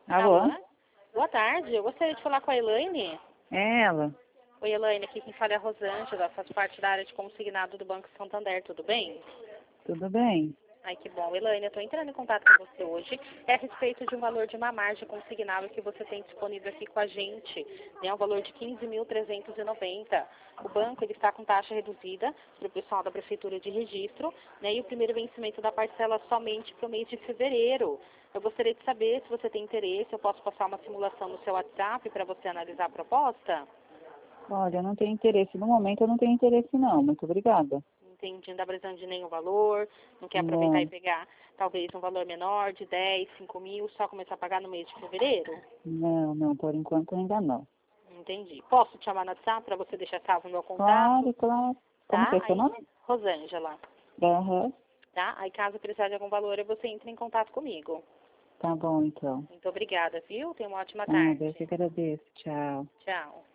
Alô? Alô? Boa tarde, eu gostaria de falar com a Elaine. É ela. Oi, Elaine, aqui quem fala é a Rosângela, faço parte da área de consignado do Banco Santander, tudo bem? Tudo bem? Ai, que bom. Elaine, eu estou entrando em contato com você hoje. É a respeito de um valor de uma margem consignável que você tem disponível aqui com a gente. É um valor de 15.390. O banco ele está com taxa reduzida para o pessoal da Prefeitura de Registro, né, e o primeiro vencimento da parcela somente para o mês de fevereiro. Eu gostaria de saber se você tem interesse, eu posso passar uma simulação no seu WhatsApp para você analisar a proposta? Olha, eu não tenho interesse. No momento eu não tenho interesse não. Muito obrigada. Entendi, não está precisando de nenhum valor, não quer aproveitar e Não, pegar talvez um valor menor de 10, 5 mil, só começar a pagar no mês de fevereiro? não, por enquanto ainda não. Entendi. Posso te chamar no WhatsApp para você deixar salvo o meu contato? Claro, claro. Como que Tá? é seu Aí, nome? Rosângela, Aham. tá? Aí caso precisar de algum valor, você entra em contato comigo. Tá bom, então. Muito obrigada, viu? Tenha uma ótima Ah, eu tarde. que agradeço. Tchau. Tchau.